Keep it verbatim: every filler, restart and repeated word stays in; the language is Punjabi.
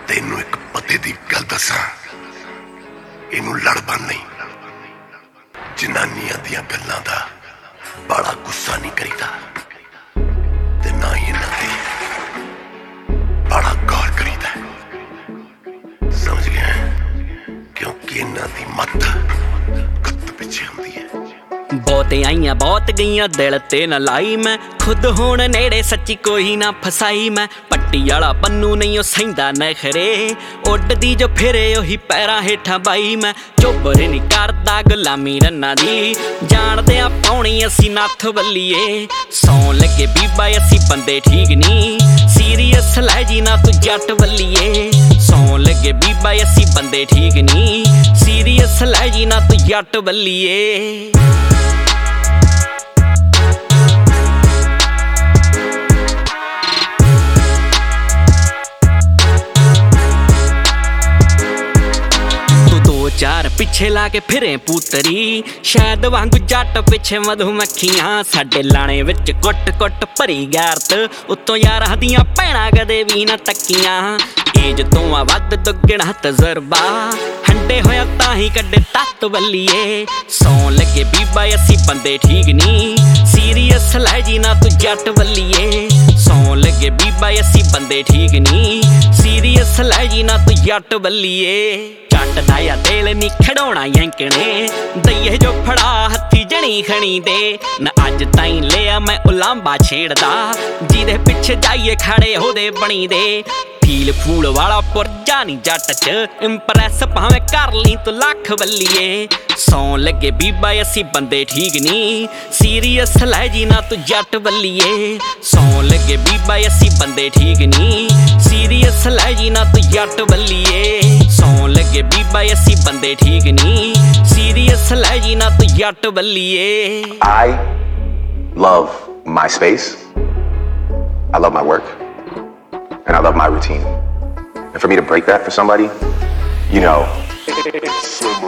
ਤੈਨੂੰ ਇੱਕ ਪਤੇ ਦੀ ਗੱਲ ਦੱਸਾਂ, ਇਹਨੂੰ ਲੜ ਬਣ ਨਹੀਂ। ਜਨਾਨੀਆਂ ਦੀਆਂ ਗੱਲਾਂ ਦਾ ਬੜਾ ਗੁੱਸਾ ਨਹੀਂ ਕਰੀਦਾ ਤੇ ਨਾ ਹੀ ਇਹਨਾਂ ਤੇ ਬੜਾ ਗੌਰ ਕਰੀਦਾ, ਸਮਝ ਗਿਆ? ਕਿਉਂਕਿ ਇਹਨਾਂ ਦੀ ਮੱਤ ਕੁੱਤ ਪਿੱਛੇ ਹੁੰਦੀ ਹੈ। ਬਹੁਤ ਆਈਆਂ ਬਹੁਤ ਗਈਆਂ ਦਿਲ ਤੇ ਨਾ ਲਾਈ ਮੈਂ, ਖੁਦ ਹੁਣ ਨੇੜੇ ਸੱਚੀ ਕੋਈ ਨਾ ਫਸਾਈ ਮੈਂ। ਪੱਟੀ ਵਾਲਾ ਪੰਨੂ ਨਹੀਂ ਉਹ ਸਹਿੰਦਾ ਨਖਰੇ, ਉੱਡਦੀ ਜੋ ਫਿਰੇ ਉਹੀ ਪੈਰਾਂ ਹੇਠਾਂ ਬਾਈ ਮੈਂ। ਚੋਬਰ ਨਹੀਂ ਕਰਦਾ ਗੁਲਾਮੀ ਰੰਨਾਂ ਦੀ, ਜਾਣਦੇ ਆ ਪਾਉਣੀ ਅਸੀਂ ਨੱਥ ਬੱਲੀਏ। ਸੌਂ ਲੱਗੇ ਬੀਬਾ ਅਸੀਂ ਬੰਦੇ ਠੀਕ ਨਹੀਂ, ਸੀਰੀਅਸ ਲੈ ਜੀ ਨਾ ਤੂੰ ਜੱਟ ਬੱਲੀਏ। ਸੌਂ ਲੱਗੇ ਬੀਬਾ ਅਸੀਂ ਬੰਦੇ ਠੀਕ ਨਹੀਂ, ਸੀਰੀਅਸ ਲੈ ਜੀ ਨਾ ਤੂੰ ਜੱਟ ਬੱਲੀਏ। ਚਾਰ ਪਿੱਛੇ ਲਾ ਕੇ ਫਿਰੇ ਪੂਤਰੀ, ਸ਼ਾਇਦ ਵਾਂਗੂ ਜੱਟ ਪਿੱਛੇ ਮਧੂਮੱਖੀਆਂ। ਸਾਡੇ ਲਾਣੇ ਵਿੱਚ ਕੁੱਟ ਕੁੱਟ ਭਰੀ ਗੈਰਤ, ਉੱਤੋਂ ਯਾਰਾਂ ਦੀਆਂ ਭੈਣਾਂ ਕਦੇ ਵੀ ਨਾ ਤੱਕੀਆਂ। ਏਜ ਤੋਂ ਆ ਵੱਧ ਦੁੱਗਣਾ ਤਜਰਬਾ, ਹੰਡੇ ਹੋਇਆ ਤਾਂ ਹੀ ਕੱਢੇ ਤੱਤ ਬੱਲੀਏ। ਸੌਂ ਲੱਗੇ ਬੀਬਾ ਅਸੀਂ ਬੰਦੇ ਠੀਕ ਨਹੀਂ, ਸੀਰੀਅਸ ਲੈ ਜੀ ਨਾ ਤੂੰ ਜੱਟ ਬੱਲੀਏ। ਸੌਂ ਲੱਗੇ ਬੀਬਾ ਅਸੀਂ ਬੰਦੇ ਠੀਕ ਨਹੀਂ, ਸੀਰੀਅਸ ਲੈ ਜੀ ਨਾ ਤੂੰ ਜੱਟ ਬੱਲੀਏ। ਜੱਟ ਦਾ ਆ ਦਿਲ ਨੀ ਖੜਾਉਣਾ ਯੰਕਣੇ, ਦਈਏ ਜੋ ਫੜਾ ਹੱਥੀ ਜਣੀ ਖਣੀ ਦੇ। ਨਾ ਅੱਜ ਤਾਈਂ ਲਿਆ ਮੈਂ ਉਲਾਂਬਾ ਛੇੜਦਾ, ਜਿਹਦੇ ਪਿੱਛੇ ਜਾਈਏ ਖੜੇ ਉਹਦੇ ਬਣੀ ਦੇ। ਫੀਲ ਫੂਲ ਵਾਲਾ ਪੁਰਜਾ ਨੀ ਜੱਟ ਚ, ਇੰਪ੍ਰੈਸ ਭਾਵੇਂ ਕਰ ਲਈ ਤੂੰ ਲੱਖ ਬੱਲੀਏ। ਸੌਂ ਲੱਗੇ ਬੀਬਾ ਅਸੀਂ ਬੰਦੇ ਠੀਕ ਨਹੀਂ, ਸੀਰੀਅਸ ਲੈ ਜੀ ਨਾ ਤੂੰ ਜੱਟ ਬੱਲੀਏ। ਸੌਂ ਲੱਗੇ ਬੀਬਾ ਅਸੀਂ ਬੰਦੇ ਠੀਕ ਨਹੀਂ, ਸੀਰੀਅਸ ਲੈ ਜੀ ਨਾ ਤੂੰ ਜੱਟ ਬੱਲੀਏ। ਸੌਂ ਲੱਗੇ ਬੀਬਾ ਅਸੀਂ ਬੰਦੇ ਠੀਕ ਨਹੀਂ, ਸੀਰੀਅਸ ਲੈ ਜੀ ਨਾ ਤੂੰ ਜੱਟ ਬੱਲੀਏ। I love my space, I love my work, and I love my routine. And for me to break that for somebody, you know, it's